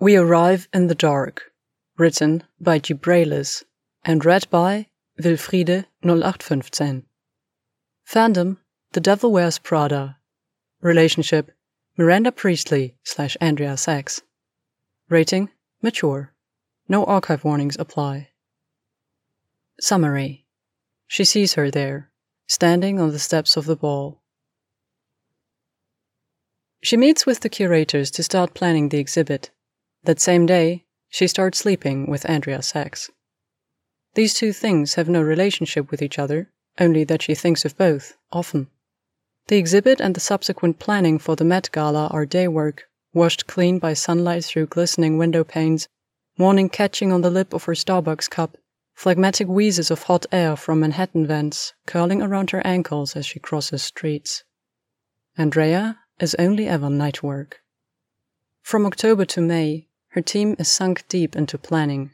We Arrive in the Dark, written by Gibralis and read by Wilfriede 0815. Fandom, The Devil Wears Prada. Relationship, Miranda Priestley/Andrea Sachs. Rating, mature. No archive warnings apply. Summary. She sees her there, standing on the steps of the ball. She meets with the curators to start planning the exhibit. That same day, she starts sleeping with Andrea Sachs. These two things have no relationship with each other, only that she thinks of both, often. The exhibit and the subsequent planning for the Met Gala are day work, washed clean by sunlight through glistening window panes, morning catching on the lip of her Starbucks cup, phlegmatic wheezes of hot air from Manhattan vents curling around her ankles as she crosses streets. Andrea is only ever night work. From October to May, her team is sunk deep into planning.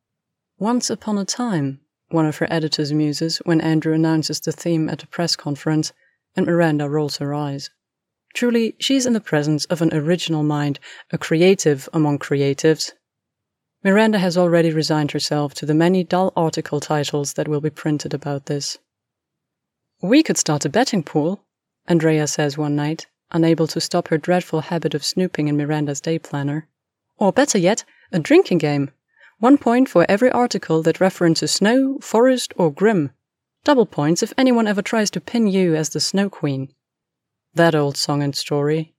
Once upon a time, one of her editors muses when Andrew announces the theme at a press conference, and Miranda rolls her eyes. Truly, she's in the presence of an original mind, a creative among creatives. Miranda has already resigned herself to the many dull article titles that will be printed about this. "We could start a betting pool," Andrea says one night, unable to stop her dreadful habit of snooping in Miranda's day planner. "Or better yet, a drinking game. 1 point for every article that references snow, forest, or Grimm. Double points if anyone ever tries to pin you as the Snow Queen." That old song and story.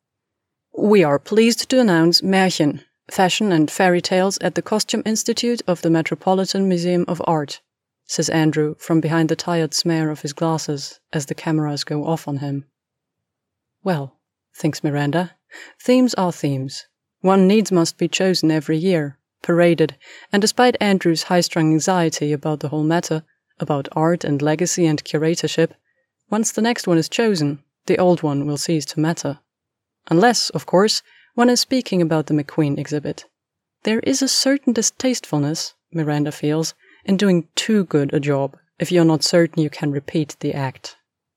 "We are pleased to announce Märchen, Fashion and Fairy Tales at the Costume Institute of the Metropolitan Museum of Art," says Andrew from behind the tired smear of his glasses as the cameras go off on him. Well, thinks Miranda, themes are themes. One needs must be chosen every year, paraded, and despite Andrew's high-strung anxiety about the whole matter, about art and legacy and curatorship, once the next one is chosen, the old one will cease to matter. Unless, of course, one is speaking about the McQueen exhibit. There is a certain distastefulness, Miranda feels, in doing too good a job if you're not certain you can repeat the act.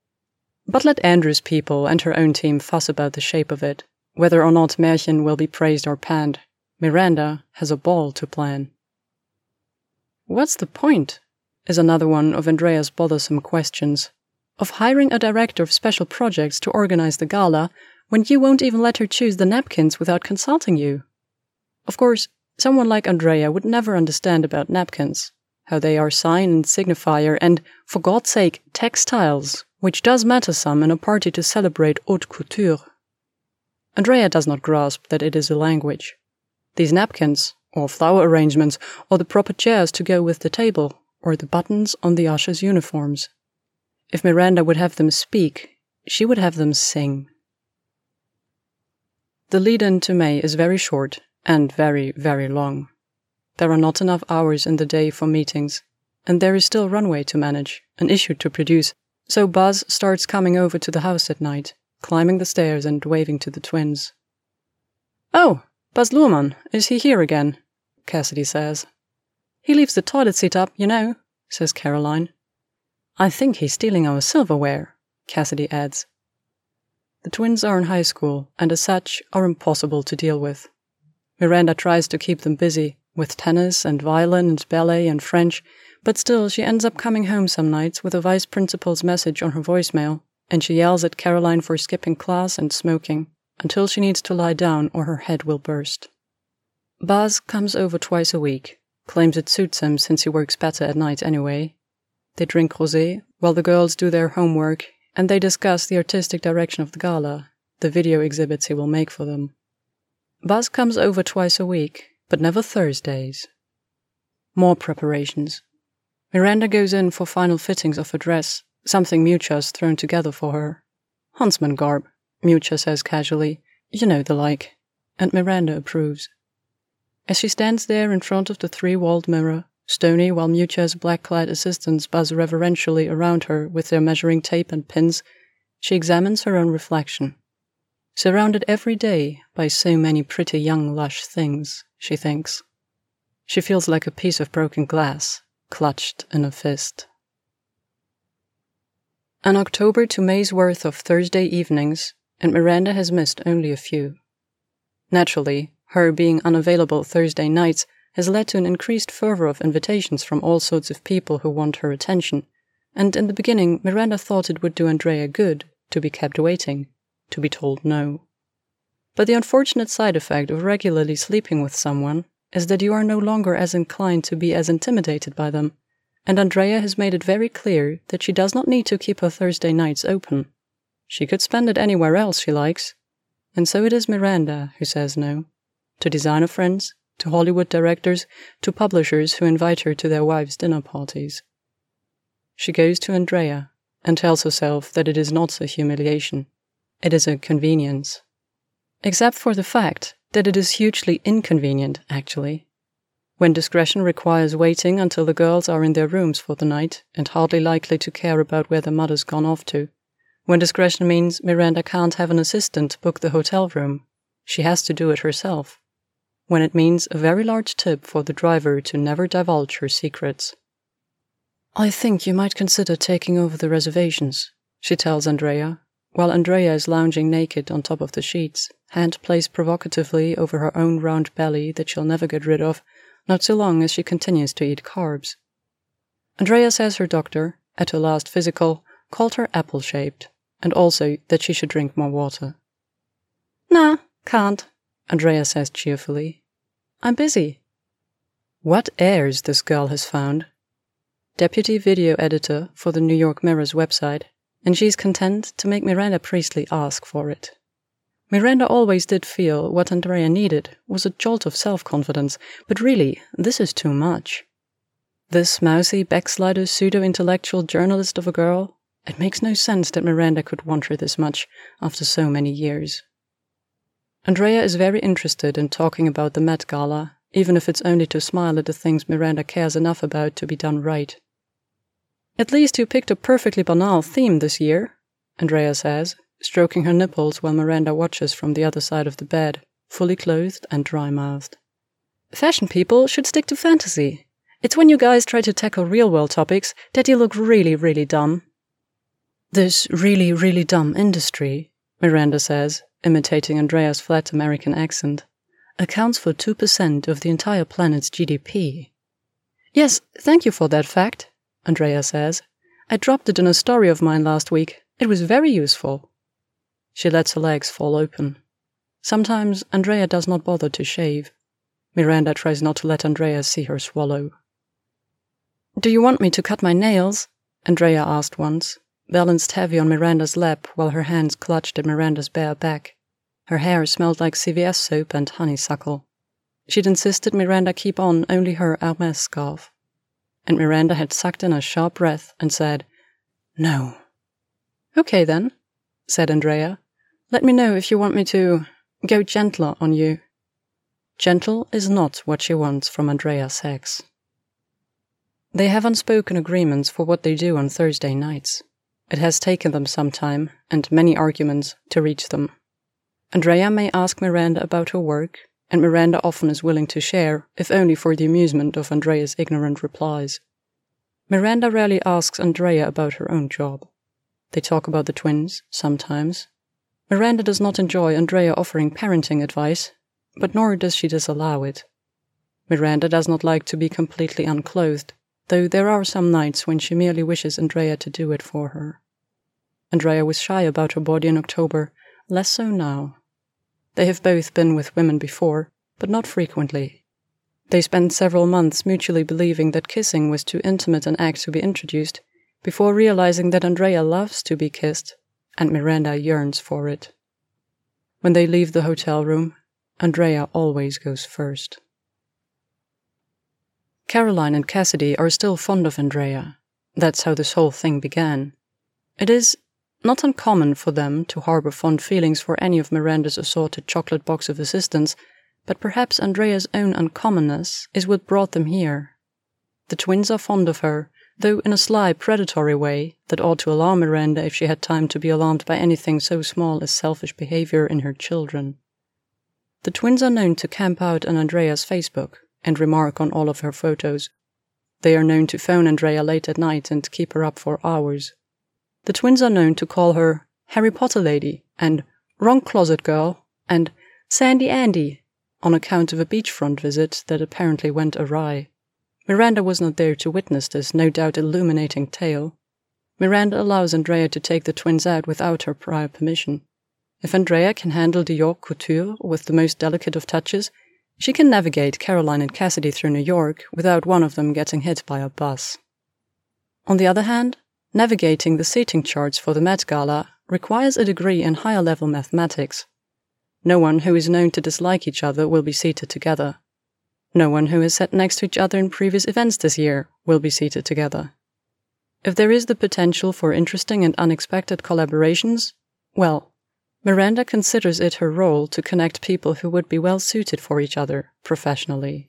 But let Andrew's people and her own team fuss about the shape of it. Whether or not Märchen will be praised or panned, Miranda has a ball to plan. "What's the point?" is another one of Andrea's bothersome questions. "Of hiring a director of special projects to organize the gala when you won't even let her choose the napkins without consulting you?" Of course, someone like Andrea would never understand about napkins, how they are sign and signifier and, for God's sake, textiles, which does matter some in a party to celebrate haute couture. Andrea does not grasp that it is a language. These napkins, or flower arrangements, or the proper chairs to go with the table, or the buttons on the ushers' uniforms. If Miranda would have them speak, she would have them sing. The lead-in to May is very short and very, very long. There are not enough hours in the day for meetings, and there is still runway to manage, an issue to produce, so Buzz starts coming over to the house at night, climbing the stairs and waving to the twins. "Oh, Buzz Luhrmann, is he here again?" Cassidy says. "He leaves the toilet seat up, you know," says Caroline. "I think he's stealing our silverware," Cassidy adds. The twins are in high school, and as such are impossible to deal with. Miranda tries to keep them busy, with tennis and violin and ballet and French, but still she ends up coming home some nights with a vice principal's message on her voicemail, and she yells at Caroline for skipping class and smoking, until she needs to lie down or her head will burst. Buzz comes over twice a week, claims it suits him since he works better at night anyway. They drink rosé while the girls do their homework, and they discuss the artistic direction of the gala, the video exhibits he will make for them. Buzz comes over twice a week, but never Thursdays. More preparations. Miranda goes in for final fittings of her dress, something Mucha's thrown together for her. "Huntsman garb," Mucha says casually. "You know the like." And Miranda approves. As she stands there in front of the 3-walled mirror, stony while Mucha's black-clad assistants buzz reverentially around her with their measuring tape and pins, she examines her own reflection. Surrounded every day by so many pretty young lush things, she thinks. She feels like a piece of broken glass, clutched in a fist. An October to May's worth of Thursday evenings, and Miranda has missed only a few. Naturally, Her being unavailable Thursday nights has led to an increased fervor of invitations from all sorts of people who want her attention, and in the beginning Miranda thought it would do Andrea good to be kept waiting, to be told no. But the unfortunate side effect of regularly sleeping with someone is that you are no longer as inclined to be as intimidated by them, and Andrea has made it very clear that she does not need to keep her Thursday nights open. She could spend it anywhere else she likes, and so it is Miranda who says no, to designer friends, to Hollywood directors, to publishers who invite her to their wives' dinner parties. She goes to Andrea and tells herself that it is not a humiliation, it is a convenience. Except for the fact that it is hugely inconvenient, actually. When discretion requires waiting until the girls are in their rooms for the night and hardly likely to care about where their mother's gone off to. When discretion means Miranda can't have an assistant book the hotel room. She has to do it herself. When it means a very large tip for the driver to never divulge her secrets. "I think you might consider taking over the reservations," she tells Andrea, while Andrea is lounging naked on top of the sheets, hand placed provocatively over her own round belly that she'll never get rid of, not so long as she continues to eat carbs. Andrea says her doctor, at her last physical, called her apple-shaped, and also that she should drink more water. "Nah, can't," Andrea says cheerfully. "I'm busy." What airs this girl has found. Deputy video editor for the New York Mirror's website, and she's content to make Miranda Priestley ask for it. Miranda always did feel what Andrea needed was a jolt of self-confidence, but really, this is too much. This mousy, backslider, pseudo-intellectual journalist of a girl, it makes no sense that Miranda could want her this much after so many years. Andrea is very interested in talking about the Met Gala, even if it's only to smile at the things Miranda cares enough about to be done right. "At least you picked a perfectly banal theme this year," Andrea says, stroking her nipples while Miranda watches from the other side of the bed, fully clothed and dry-mouthed. "Fashion people should stick to fantasy. It's when you guys try to tackle real-world topics that you look really, really dumb." "This really, really dumb industry," Miranda says, imitating Andrea's flat American accent, "accounts for 2% of the entire planet's GDP. "Yes, thank you for that fact," Andrea says. "I dropped it in a story of mine last week. It was very useful." She lets her legs fall open. Sometimes Andrea does not bother to shave. Miranda tries not to let Andrea see her swallow. "Do you want me to cut my nails?" Andrea asked once, balanced heavy on Miranda's lap while her hands clutched at Miranda's bare back. Her hair smelled like CVS soap and honeysuckle. She'd insisted Miranda keep on only her Hermes scarf. And Miranda had sucked in a sharp breath and said, "No." "Okay then," said Andrea. "Let me know if you want me to go gentler on you." Gentle is not what she wants from Andrea Sachs. They have unspoken agreements for what they do on Thursday nights. It has taken them some time, and many arguments, to reach them. Andrea may ask Miranda about her work, and Miranda often is willing to share, if only for the amusement of Andrea's ignorant replies. Miranda rarely asks Andrea about her own job. They talk about the twins, sometimes. Miranda does not enjoy Andrea offering parenting advice, but nor does she disallow it. Miranda does not like to be completely unclothed, though there are some nights when she merely wishes Andrea to do it for her. Andrea was shy about her body in October, less so now. They have both been with women before, but not frequently. They spent several months mutually believing that kissing was too intimate an act to be introduced, before realizing that Andrea loves to be kissed, and Miranda yearns for it. When they leave the hotel room, Andrea always goes first. Caroline and Cassidy are still fond of Andrea. That's how this whole thing began. It is not uncommon for them to harbor fond feelings for any of Miranda's assorted chocolate box of assistants, but perhaps Andrea's own uncommonness is what brought them here. The twins are fond of her, though in a sly, predatory way that ought to alarm Miranda if she had time to be alarmed by anything so small as selfish behavior in her children. The twins are known to camp out on Andrea's Facebook and remark on all of her photos. They are known to phone Andrea late at night and keep her up for hours. The twins are known to call her Harry Potter Lady and Wrong Closet Girl and Sandy Andy on account of a beachfront visit that apparently went awry. Miranda was not there to witness this no doubt illuminating tale. Miranda allows Andrea to take the twins out without her prior permission. If Andrea can handle the haute couture with the most delicate of touches, she can navigate Caroline and Cassidy through New York without one of them getting hit by a bus. On the other hand, navigating the seating charts for the Met Gala requires a degree in higher-level mathematics. No one who is known to dislike each other will be seated together. No one who has sat next to each other in previous events this year will be seated together. If there is the potential for interesting and unexpected collaborations, well, Miranda considers it her role to connect people who would be well suited for each other professionally.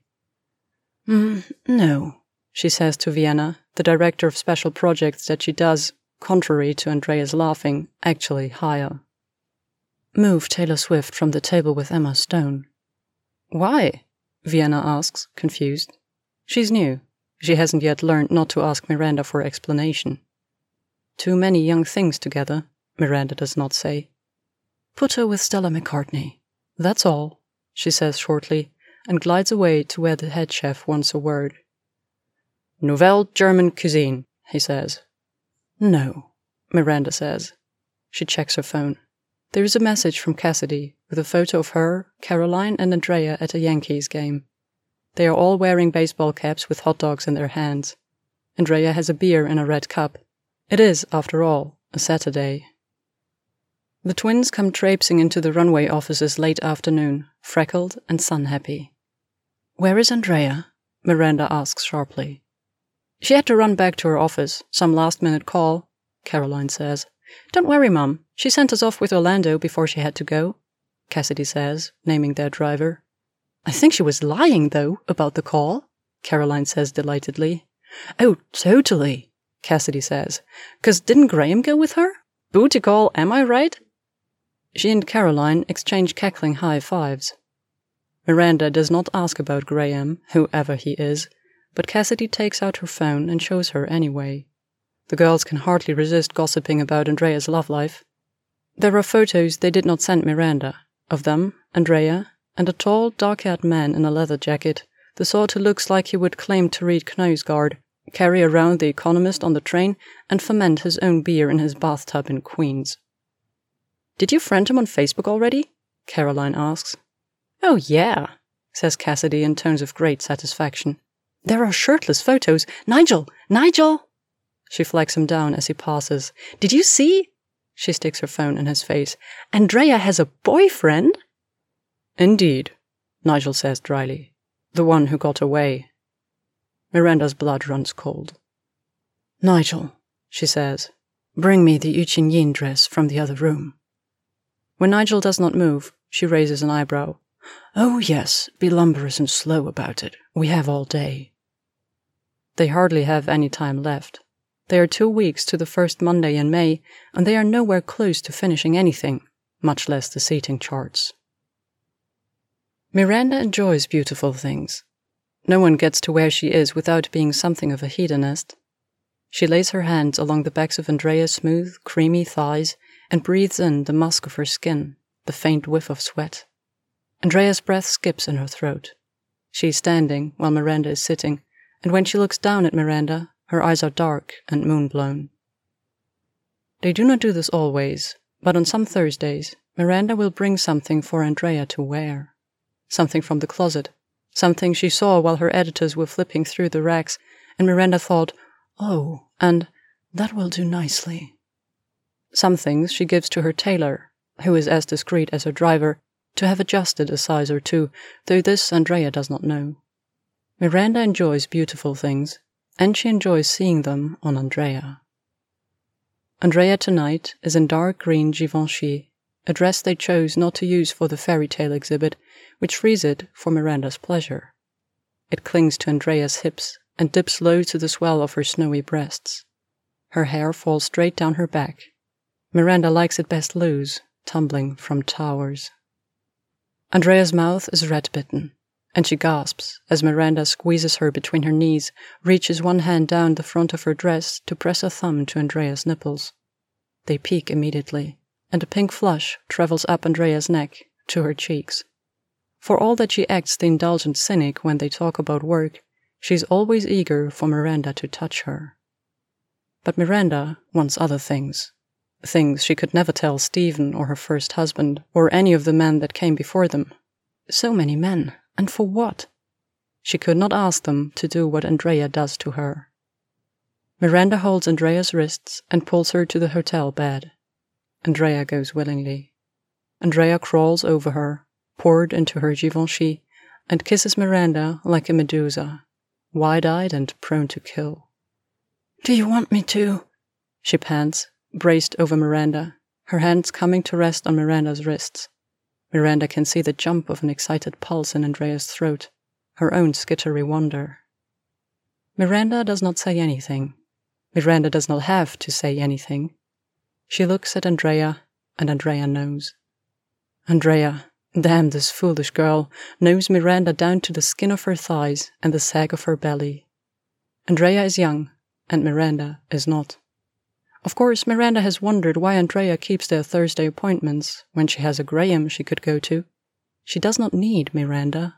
No, she says to Vienna, the director of special projects that she does, contrary to Andrea's laughing, actually hire. Move Taylor Swift from the table with Emma Stone. Why? Vienna asks, confused. She's new. She hasn't yet learned not to ask Miranda for explanation. Too many young things together, Miranda does not say. Put her with Stella McCartney. That's all, she says shortly, and glides away to where the head chef wants a word. Nouvelle German cuisine, he says. No, Miranda says. She checks her phone. There is a message from Cassidy with a photo of her, Caroline, and Andrea at a Yankees game. They are all wearing baseball caps with hot dogs in their hands. Andrea has a beer in a red cup. It is, after all, a Saturday. The twins come traipsing into the runway offices late afternoon, freckled and sun-happy. Where is Andrea? Miranda asks sharply. She had to run back to her office, some last-minute call, Caroline says. Don't worry, Mum. She sent us off with Orlando before she had to go, Cassidy says, naming their driver. I think she was lying, though, about the call, Caroline says delightedly. Oh, totally, Cassidy says. 'Cause didn't Graham go with her? Booty call, am I right? She and Caroline exchange cackling high fives. Miranda does not ask about Graham, whoever he is, but Cassidy takes out her phone and shows her anyway. The girls can hardly resist gossiping about Andrea's love life. There are photos they did not send Miranda, of them, Andrea, and a tall, dark-haired man in a leather jacket, the sort who looks like he would claim to read Knausgaard, carry around The Economist on the train, and ferment his own beer in his bathtub in Queens. Did you friend him on Facebook already? Caroline asks. Oh yeah, says Cassidy in tones of great satisfaction. There are shirtless photos. Nigel! Nigel! She flags him down as he passes. Did you see? She sticks her phone in his face. Andrea has a boyfriend? Indeed, Nigel says dryly. The one who got away. Miranda's blood runs cold. Nigel, she says, bring me the Eugene Yin dress from the other room. When Nigel does not move, she raises an eyebrow. Oh yes, be lumberous and slow about it. We have all day. They hardly have any time left. They are 2 weeks to the first Monday in May, and they are nowhere close to finishing anything, much less the seating charts. Miranda enjoys beautiful things. No one gets to where she is without being something of a hedonist. She lays her hands along the backs of Andrea's smooth, creamy thighs and breathes in the musk of her skin, the faint whiff of sweat. Andrea's breath skips in her throat. She is standing while Miranda is sitting, and when she looks down at Miranda, her eyes are dark and moon-blown. They do not do this always, but on some Thursdays, Miranda will bring something for Andrea to wear. Something from the closet, something she saw while her editors were flipping through the racks, and Miranda thought, oh, and that will do nicely. Some things she gives to her tailor, who is as discreet as her driver, to have adjusted a size or two, though this Andrea does not know. Miranda enjoys beautiful things, and she enjoys seeing them on Andrea. Andrea tonight is in dark green Givenchy, a dress they chose not to use for the fairy tale exhibit, which frees it for Miranda's pleasure. It clings to Andrea's hips and dips low to the swell of her snowy breasts. Her hair falls straight down her back. Miranda likes it best loose, tumbling from towers. Andrea's mouth is red-bitten, and she gasps as Miranda squeezes her between her knees, reaches one hand down the front of her dress to press a thumb to Andrea's nipples. They peak immediately, and a pink flush travels up Andrea's neck to her cheeks. For all that she acts the indulgent cynic when they talk about work, she's always eager for Miranda to touch her. But Miranda wants other things. Things she could never tell Stephen or her first husband or any of the men that came before them. So many men, and for what? She could not ask them to do what Andrea does to her. Miranda holds Andrea's wrists and pulls her to the hotel bed. Andrea goes willingly. Andrea crawls over her, poured into her Givenchy, and kisses Miranda like a Medusa, wide-eyed and prone to kill. "Do you want me to?" she pants, braced over Miranda, her hands coming to rest on Miranda's wrists. Miranda can see the jump of an excited pulse in Andrea's throat, her own skittery wonder. Miranda does not say anything. Miranda does not have to say anything. She looks at Andrea, and Andrea knows. Andrea, damn this foolish girl, knows Miranda down to the skin of her thighs and the sag of her belly. Andrea is young, and Miranda is not. Of course, Miranda has wondered why Andrea keeps their Thursday appointments when she has a Graham she could go to. She does not need Miranda.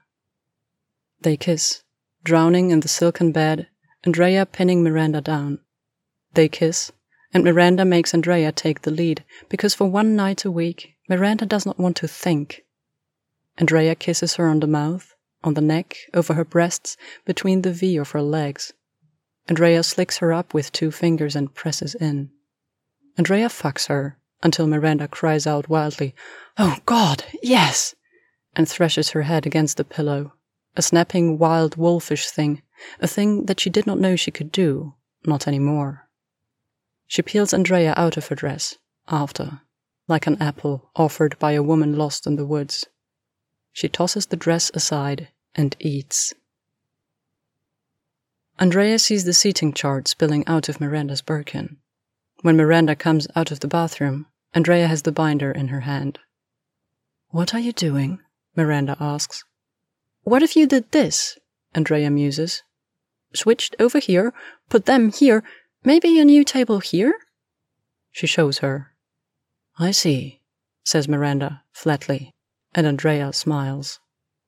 They kiss, drowning in the silken bed, Andrea pinning Miranda down. They kiss, and Miranda makes Andrea take the lead, because for one night a week, Miranda does not want to think. Andrea kisses her on the mouth, on the neck, over her breasts, between the V of her legs. Andrea slicks her up with 2 fingers and presses in. Andrea fucks her, until Miranda cries out wildly, "Oh God, yes!" and thrashes her head against the pillow, a snapping, wild, wolfish thing, a thing that she did not know she could do, not anymore. She peels Andrea out of her dress, after, like an apple offered by a woman lost in the woods. She tosses the dress aside and eats. Andrea sees the seating chart spilling out of Miranda's Birkin. When Miranda comes out of the bathroom, Andrea has the binder in her hand. "What are you doing?" Miranda asks. "What if you did this?" Andrea muses. "Switched over here, put them here, maybe a new table here?" She shows her. "I see," says Miranda flatly, and Andrea smiles.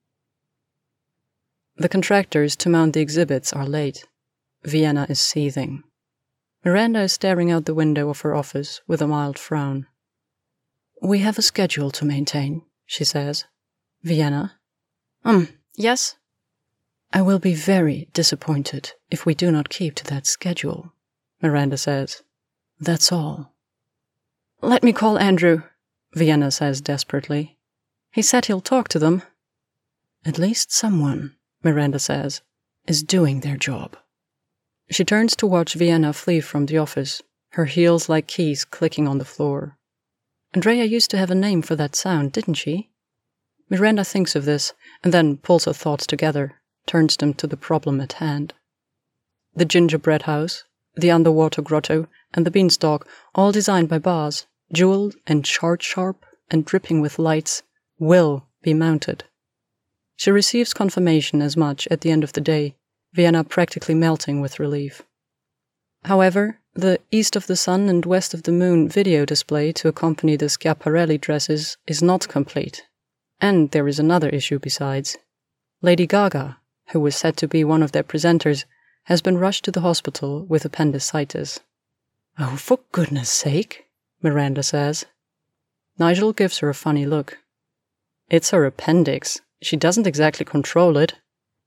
The contractors to mount the exhibits are late. Vienna is seething. Miranda is staring out the window of her office with a mild frown. "We have a schedule to maintain," she says. "Vienna?" Yes?" "I will be very disappointed if we do not keep to that schedule," Miranda says. "That's all." "Let me call Andrew," Vienna says desperately. "He said he'll talk to them." "At least someone," Miranda says, "is doing their job." She turns to watch Vienna flee from the office, her heels like keys clicking on the floor. Andrea used to have a name for that sound, didn't she? Miranda thinks of this, and then pulls her thoughts together, turns them to the problem at hand. The gingerbread house, the underwater grotto, and the beanstalk, all designed by Baz, jeweled and sharp and dripping with lights, will be mounted. She receives confirmation as much at the end of the day, Vienna practically melting with relief. However, the East of the Sun and West of the Moon video display to accompany the Schiaparelli dresses is not complete. And there is another issue besides. Lady Gaga, who was said to be one of their presenters, has been rushed to the hospital with appendicitis. "Oh, for goodness sake," Miranda says. Nigel gives her a funny look. "It's her appendix. She doesn't exactly control it."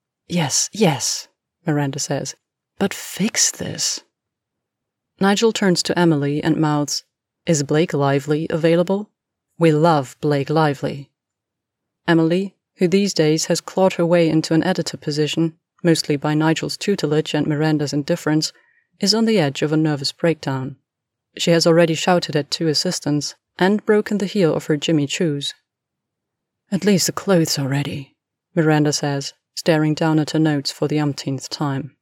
Yes, Miranda says. "But fix this." Nigel turns to Emily and mouths, "Is Blake Lively available? We love Blake Lively." Emily, who these days has clawed her way into an editor position, mostly by Nigel's tutelage and Miranda's indifference, is on the edge of a nervous breakdown. She has already shouted at 2 assistants and broken the heel of her Jimmy Choos. "At least the clothes are ready," Miranda says, staring down at her notes for the umpteenth time.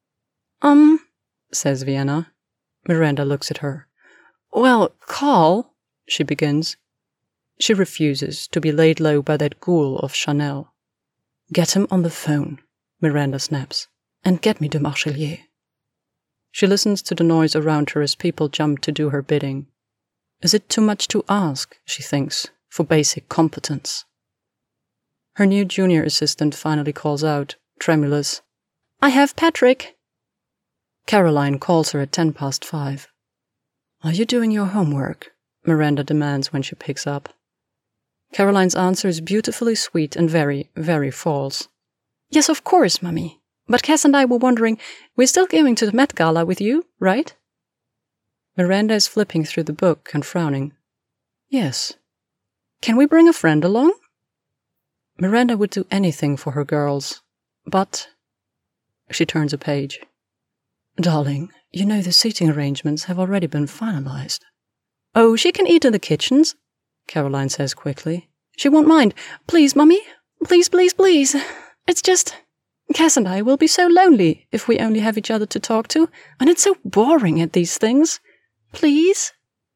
Says Vienna. Miranda looks at her. "Well, Carl," she begins. She refuses to be laid low by that ghoul of Chanel. "Get him on the phone," Miranda snaps, "and get me de Marchelier." She listens to the noise around her as people jump to do her bidding. Is it too much to ask, she thinks, for basic competence? Her new junior assistant finally calls out, tremulous, "I have Patrick." Caroline calls her at 5:10. "Are you doing your homework?" Miranda demands when she picks up. Caroline's answer is beautifully sweet and very, very false. "Yes, of course, Mummy. But Cass and I were wondering, we're still going to the Met Gala with you, right?" Miranda is flipping through the book and frowning. "Yes." "Can we bring a friend along?" Miranda would do anything for her girls, but... She turns a page. "Darling, you know the seating arrangements have already been finalized." "Oh, she can eat in the kitchens," Caroline says quickly. "She won't mind. Please, Mummy. Please, please, please. It's just... Cass and I will be so lonely if we only have each other to talk to, and it's so boring at these things. Please?"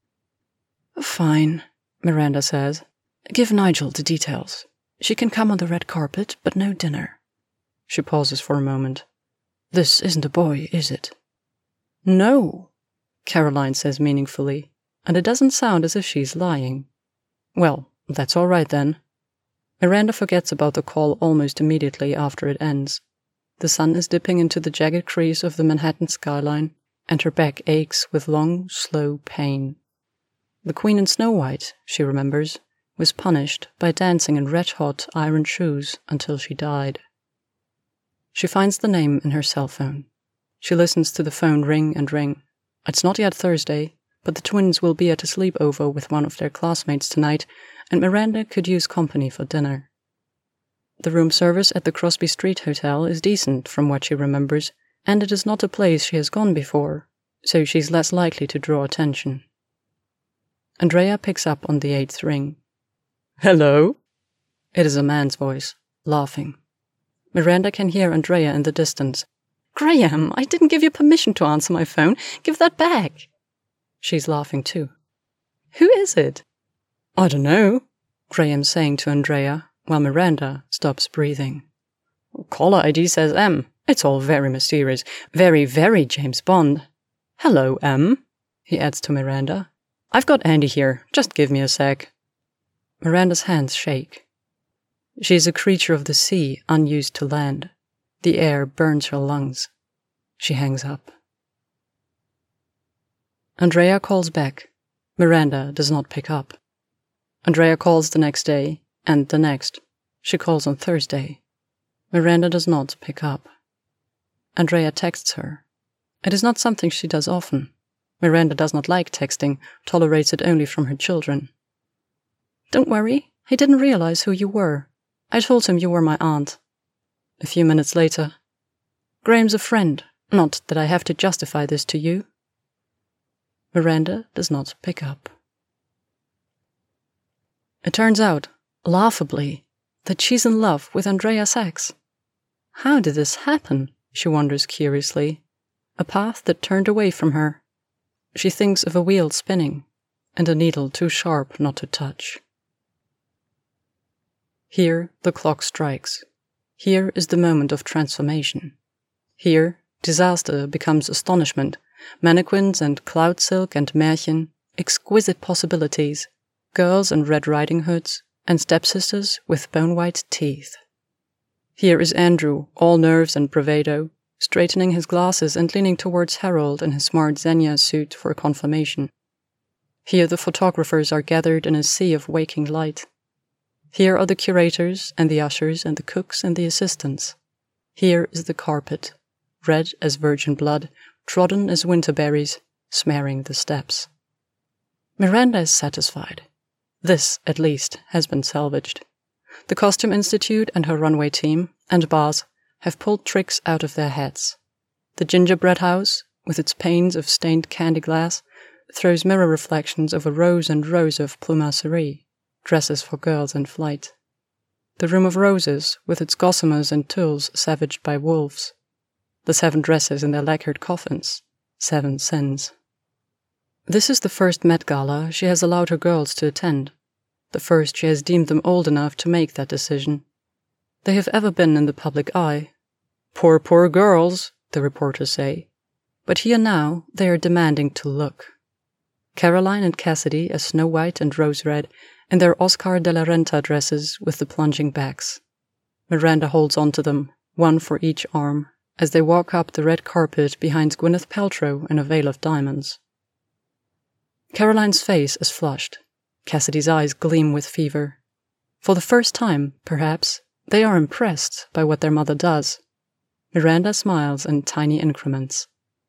"Fine," Miranda says. "Give Nigel the details. She can come on the red carpet, but no dinner." She pauses for a moment. "This isn't a boy, is it?" "No," Caroline says meaningfully, and it doesn't sound as if she's lying. Well, that's all right then. Miranda forgets about the call almost immediately after it ends. The sun is dipping into the jagged crease of the Manhattan skyline, and her back aches with long, slow pain. The Queen in Snow White, she remembers, was punished by dancing in red-hot iron shoes until she died. She finds the name in her cell phone. She listens to the phone ring and ring. It's not yet Thursday, but the twins will be at a sleepover with one of their classmates tonight, and Miranda could use company for dinner. The room service at the Crosby Street Hotel is decent from what she remembers, and it is not a place she has gone before, so she's less likely to draw attention. Andrea picks up on the 8th ring. "Hello?" It is a man's voice, laughing. Miranda can hear Andrea in the distance. "Graham, I didn't give you permission to answer my phone. Give that back." She's laughing too. "Who is it?" "I don't know," Graham's saying to Andrea, while Miranda stops breathing. "Caller ID says M. It's all very mysterious. Very, very James Bond. Hello, M," he adds to Miranda. "I've got Andy here. Just give me a sec." Miranda's hands shake. She is a creature of the sea, unused to land. The air burns her lungs. She hangs up. Andrea calls back. Miranda does not pick up. Andrea calls the next day, and the next. She calls on Thursday. Miranda does not pick up. Andrea texts her. It is not something she does often. Miranda does not like texting, tolerates it only from her children. "Don't worry, he didn't realize who you were. I told him you were my aunt." A few minutes later, "Graham's a friend, not that I have to justify this to you." Miranda does not pick up. It turns out, laughably, that she's in love with Andrea Sachs. How did this happen, she wonders curiously. A path that turned away from her. She thinks of a wheel spinning, and a needle too sharp not to touch. Here the clock strikes. Here is the moment of transformation. Here, disaster becomes astonishment, mannequins and cloud silk and Märchen, exquisite possibilities, girls in Red Riding Hoods, and stepsisters with bone-white teeth. Here is Andrew, all nerves and bravado, straightening his glasses and leaning towards Harold in his smart Xenia suit for confirmation. Here the photographers are gathered in a sea of waking light. Here are the curators and the ushers and the cooks and the assistants. Here is the carpet, red as virgin blood, trodden as winter berries, smearing the steps. Miranda is satisfied. This, at least, has been salvaged. The Costume Institute and her runway team, and Baz, have pulled tricks out of their heads. The gingerbread house, with its panes of stained candy glass, throws mirror reflections over rows and rows of plumasserie, dresses for girls in flight. The Room of Roses, with its gossamers and tulles savaged by wolves. The 7 dresses in their lacquered coffins, 7 sins. This is the first Met Gala she has allowed her girls to attend, the first she has deemed them old enough to make that decision. They have ever been in the public eye. Poor, poor girls, the reporters say. But here now they are demanding to look. Caroline and Cassidy as Snow White and Rose Red, in their Oscar de la Renta dresses with the plunging backs, Miranda holds onto them, one for each arm, as they walk up the red carpet behind Gwyneth Paltrow in a veil of diamonds. Caroline's face is flushed. Cassidy's eyes gleam with fever. For the first time, perhaps, they are impressed by what their mother does. Miranda smiles in tiny increments.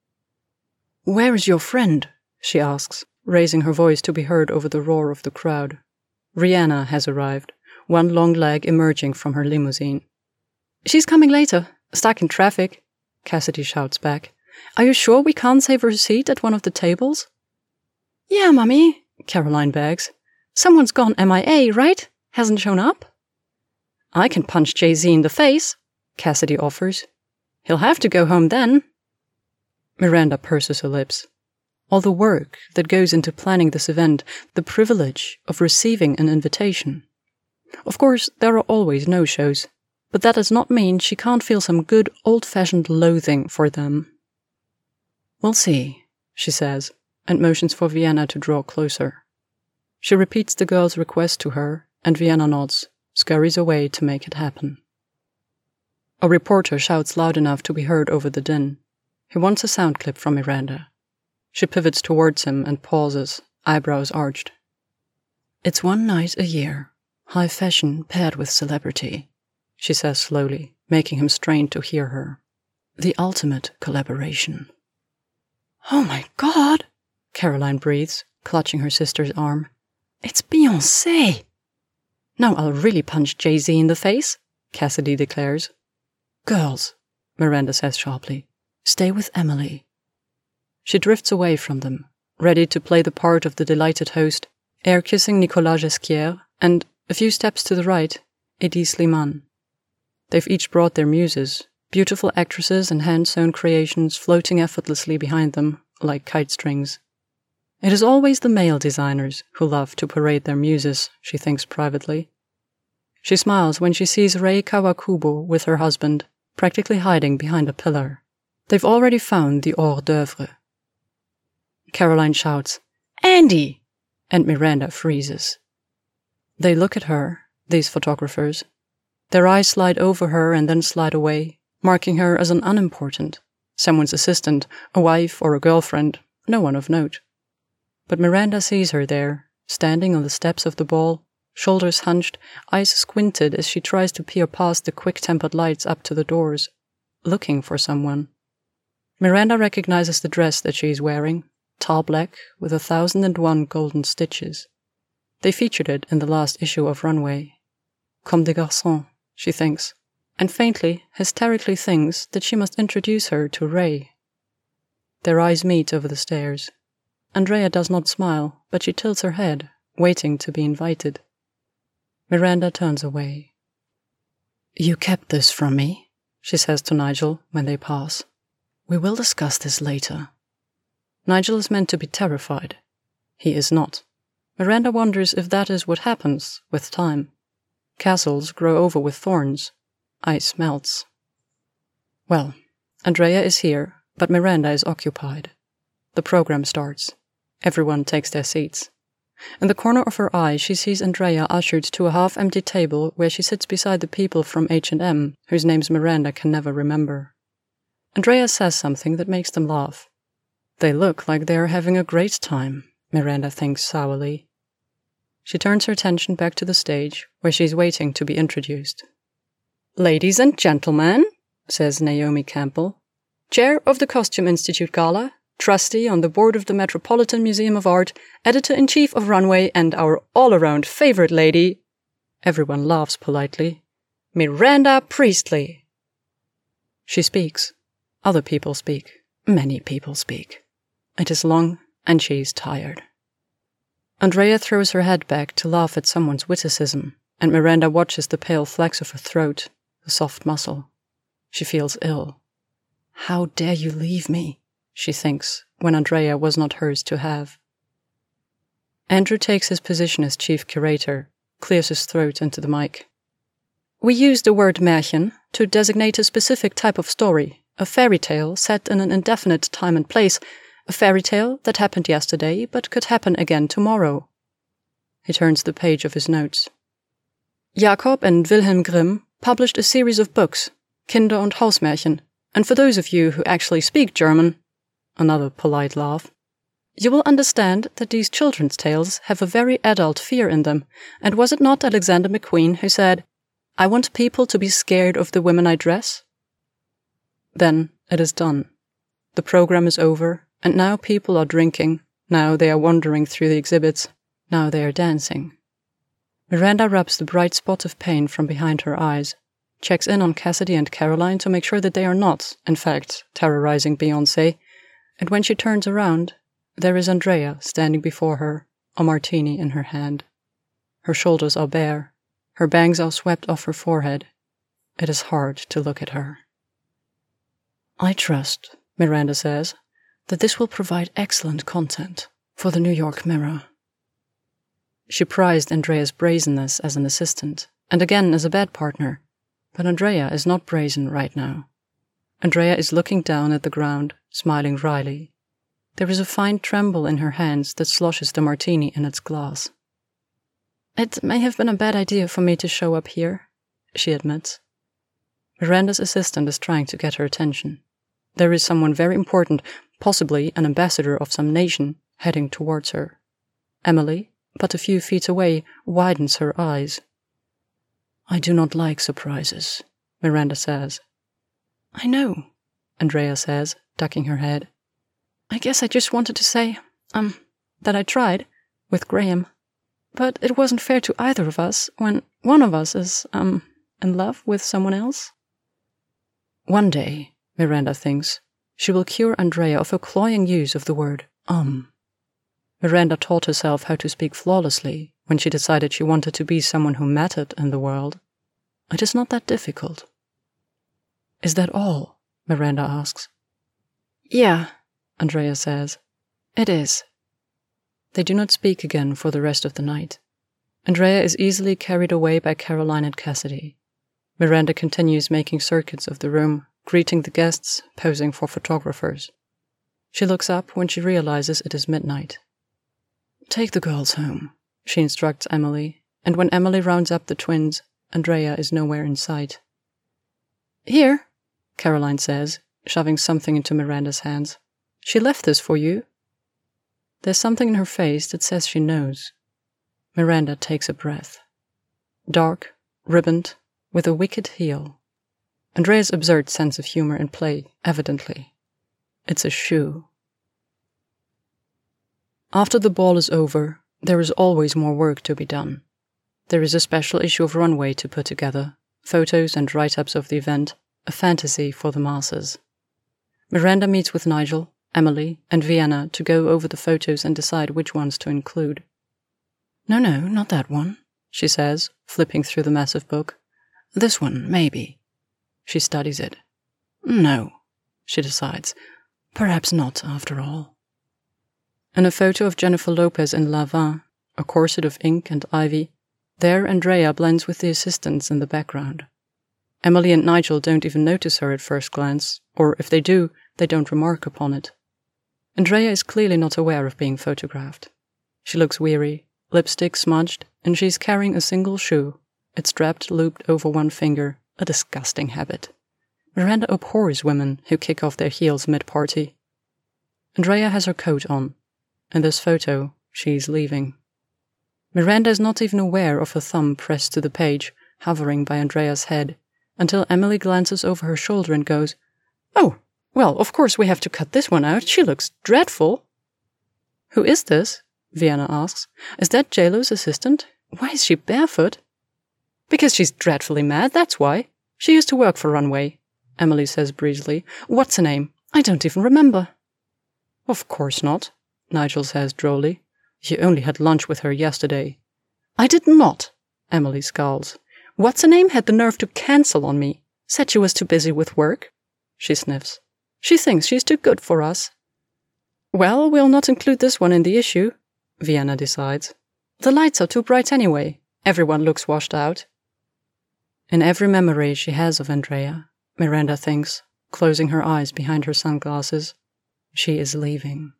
"Where is your friend?" she asks, raising her voice to be heard over the roar of the crowd. Rihanna has arrived, one long leg emerging from her limousine. "She's coming later, stuck in traffic," Cassidy shouts back. "Are you sure we can't save her a seat at one of the tables?" "Yeah, Mummy," Caroline begs. "Someone's gone MIA, right? Hasn't shown up?" "I can punch Jay-Z in the face," Cassidy offers. "He'll have to go home then." Miranda purses her lips. All the work that goes into planning this event, the privilege of receiving an invitation. Of course, there are always no-shows, but that does not mean she can't feel some good old-fashioned loathing for them. "We'll see," she says, and motions for Vienna to draw closer. She repeats the girl's request to her, and Vienna nods, scurries away to make it happen. A reporter shouts loud enough to be heard over the din. He wants a sound clip from Miranda. She pivots towards him and pauses, eyebrows arched. "It's one night a year, high fashion paired with celebrity," she says slowly, making him strain to hear her. "The ultimate collaboration." "Oh my God," Caroline breathes, clutching her sister's arm. "It's Beyoncé!" "Now I'll really punch Jay-Z in the face," Cassidy declares. "Girls," Miranda says sharply, "stay with Emily." She drifts away from them, ready to play the part of the delighted host, air-kissing Nicolas Ghesquière, and, a few steps to the right, Eddie Slimane. They've each brought their muses, beautiful actresses and hand-sewn creations floating effortlessly behind them, like kite strings. It is always the male designers who love to parade their muses, she thinks privately. She smiles when she sees Rei Kawakubo with her husband, practically hiding behind a pillar. They've already found the hors d'oeuvre. Caroline shouts, "Andy!" and Miranda freezes. They look at her, these photographers. Their eyes slide over her and then slide away, marking her as an unimportant, someone's assistant, a wife or a girlfriend, no one of note. But Miranda sees her there, standing on the steps of the ball, shoulders hunched, eyes squinted as she tries to peer past the quick-tempered lights up to the doors, looking for someone. Miranda recognizes the dress that she is wearing, tall black with 1,001 golden stitches. They featured it in the last issue of Runway. Comme des garçons, she thinks, and faintly, hysterically thinks that she must introduce her to Ray. Their eyes meet over the stairs. Andrea does not smile, but she tilts her head, waiting to be invited. Miranda turns away. "You kept this from me," she says to Nigel when they pass. "We will discuss this later." Nigel is meant to be terrified. He is not. Miranda wonders if that is what happens with time. Castles grow over with thorns. Ice melts. Well, Andrea is here, but Miranda is occupied. The program starts. Everyone takes their seats. In the corner of her eye, she sees Andrea ushered to a half-empty table where she sits beside the people from H&M, whose names Miranda can never remember. Andrea says something that makes them laugh. They look like they are having a great time, Miranda thinks sourly. She turns her attention back to the stage, where she is waiting to be introduced. "Ladies and gentlemen," says Naomi Campbell, "Chair of the Costume Institute Gala, Trustee on the board of the Metropolitan Museum of Art, Editor-in-Chief of Runway, and our all-around favorite lady," everyone laughs politely, "Miranda Priestley." She speaks. Other people speak. Many people speak. It is long, and she is tired. Andrea throws her head back to laugh at someone's witticism, and Miranda watches the pale flex of her throat, the soft muscle. She feels ill. "How dare you leave me?" she thinks, when Andrea was not hers to have. Andrew takes his position as chief curator, clears his throat into the mic. "We use the word Märchen to designate a specific type of story, a fairy tale set in an indefinite time and place, a fairy tale that happened yesterday but could happen again tomorrow." He turns the page of his notes. "Jacob and Wilhelm Grimm published a series of books, Kinder- und Hausmärchen, and for those of you who actually speak German, another polite laugh, you will understand that these children's tales have a very adult fear in them, and was it not Alexander McQueen who said, "I want people to be scared of the women I dress"? Then it is done. The program is over, and now people are drinking, now they are wandering through the exhibits, now they are dancing. Miranda rubs the bright spot of pain from behind her eyes, checks in on Cassidy and Caroline to make sure that they are not, in fact, terrorizing Beyoncé, and when she turns around, there is Andrea standing before her, a martini in her hand. Her shoulders are bare, her bangs are swept off her forehead. It is hard to look at her. "I trust," Miranda says, "that this will provide excellent content for the New York Mirror." She prized Andrea's brazenness as an assistant, and again as a bed partner, but Andrea is not brazen right now. Andrea is looking down at the ground, smiling wryly. There is a fine tremble in her hands that sloshes the martini in its glass. "It may have been a bad idea for me to show up here," she admits. Miranda's assistant is trying to get her attention. There is someone very important, possibly an ambassador of some nation, heading towards her. Emily, but a few feet away, widens her eyes. "I do not like surprises," Miranda says. "I know," Andrea says, ducking her head. "I guess I just wanted to say, that I tried, with Graham. But it wasn't fair to either of us when one of us is, in love with someone else." One day, Miranda thinks, she will cure Andrea of her cloying use of the word Miranda taught herself how to speak flawlessly when she decided she wanted to be someone who mattered in the world. It is not that difficult. "Is that all?" Miranda asks. "Yeah," Andrea says. "It is." They do not speak again for the rest of the night. Andrea is easily carried away by Caroline and Cassidy. Miranda continues making circuits of the room, greeting the guests, posing for photographers. She looks up when she realizes it is midnight. "Take the girls home," she instructs Emily, and when Emily rounds up the twins, Andrea is nowhere in sight. "Here," Caroline says, shoving something into Miranda's hands. "She left this for you." There's something in her face that says she knows. Miranda takes a breath. Dark, ribboned, with a wicked heel. Andrea's absurd sense of humor in play, evidently. It's a shoe. After the ball is over, there is always more work to be done. There is a special issue of Runway to put together, photos and write-ups of the event, a fantasy for the masses. Miranda meets with Nigel, Emily, and Vienna to go over the photos and decide which ones to include. "No, not that one," she says, flipping through the massive book. "This one, maybe." She studies it. "No," she decides. "Perhaps not, after all." In a photo of Jennifer Lopez in La Vin, a corset of ink and ivy, there Andrea blends with the assistants in the background. Emily and Nigel don't even notice her at first glance, or if they do, they don't remark upon it. Andrea is clearly not aware of being photographed. She looks weary, lipstick smudged, and she's carrying a single shoe, its strap looped over one finger, a disgusting habit. Miranda abhors women who kick off their heels mid-party. Andrea has her coat on. In this photo, she's leaving. Miranda is not even aware of her thumb pressed to the page, hovering by Andrea's head, until Emily glances over her shoulder and goes, "Oh, well, of course we have to cut this one out. She looks dreadful." "Who is this?" Vienna asks. "Is that J-Lo's assistant? Why is she barefoot?" "Because she's dreadfully mad, that's why. She used to work for Runway," Emily says breezily. "What's her name? I don't even remember." "Of course not," Nigel says drolly. "You only had lunch with her yesterday." "I did not," Emily scowls. "What's her name had the nerve to cancel on me. Said she was too busy with work." She sniffs. "She thinks she's too good for us." "Well, we'll not include this one in the issue," Vienna decides. "The lights are too bright anyway. Everyone looks washed out." In every memory she has of Andrea, Miranda thinks, closing her eyes behind her sunglasses, she is leaving.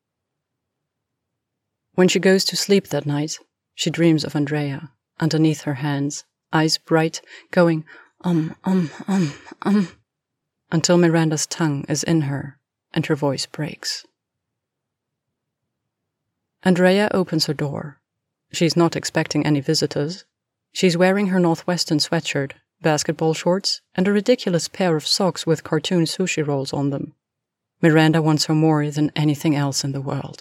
When she goes to sleep that night, she dreams of Andrea, underneath her hands, eyes bright, going, until Miranda's tongue is in her and her voice breaks. Andrea opens her door. She's not expecting any visitors. She's wearing her Northwestern sweatshirt, basketball shorts, and a ridiculous pair of socks with cartoon sushi rolls on them. Miranda wants her more than anything else in the world.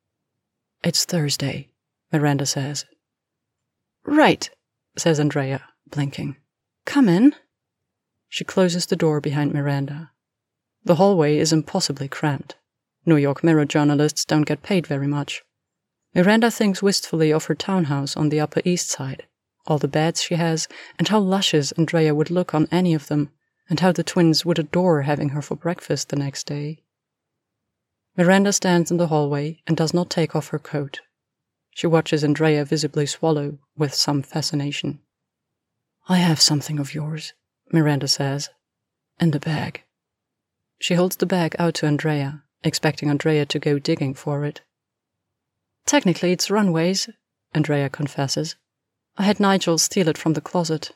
"It's Thursday," Miranda says. "Right," says Andrea, blinking. "Come in." She closes the door behind Miranda. The hallway is impossibly cramped. New York Mirror journalists don't get paid very much. Miranda thinks wistfully of her townhouse on the Upper East Side, all the beds she has, and how luscious Andrea would look on any of them, and how the twins would adore having her for breakfast the next day. Miranda stands in the hallway and does not take off her coat. She watches Andrea visibly swallow with some fascination. "I have something of yours," Miranda says, "in the bag." She holds the bag out to Andrea, expecting Andrea to go digging for it. "Technically it's Runway's," Andrea confesses. "I had Nigel steal it from the closet."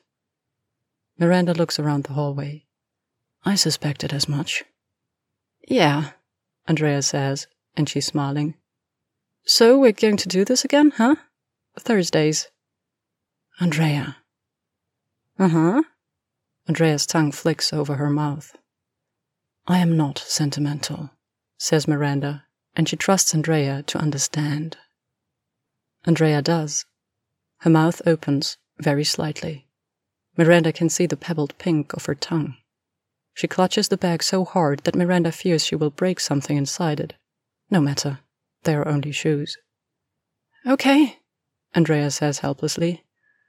Miranda looks around the hallway. "I suspected as much." "Yeah," Andrea says, and she's smiling. "So we're going to do this again, huh? Thursdays." "Andrea." "Uh-huh." Andrea's tongue flicks over her mouth. "I am not sentimental," says Miranda, and she trusts Andrea to understand. Andrea does. Her mouth opens, very slightly. Miranda can see the pebbled pink of her tongue. She clutches the bag so hard that Miranda fears she will break something inside it. No matter, they are only shoes. "Okay," Andrea says helplessly.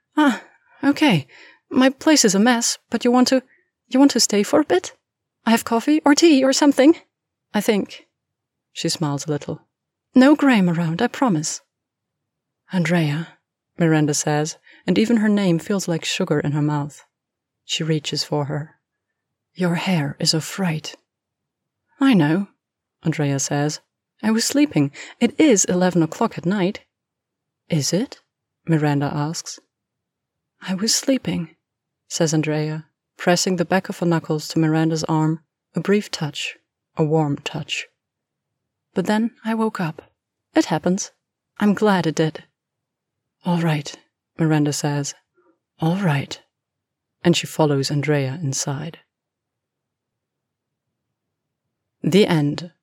"Okay. My place is a mess, but you want to stay for a bit? I have coffee or tea or something, I think." She smiles a little. "No Graham around, I promise." "Andrea," Miranda says, and even her name feels like sugar in her mouth. She reaches for her. "Your hair is a fright." "I know," Andrea says. "I was sleeping. It is 11 o'clock at night." "Is it?" Miranda asks. "I was sleeping," says Andrea, pressing the back of her knuckles to Miranda's arm, a brief touch, a warm touch. "But then I woke up. It happens. I'm glad it did." "All right," Miranda says. "All right." And she follows Andrea inside. The end.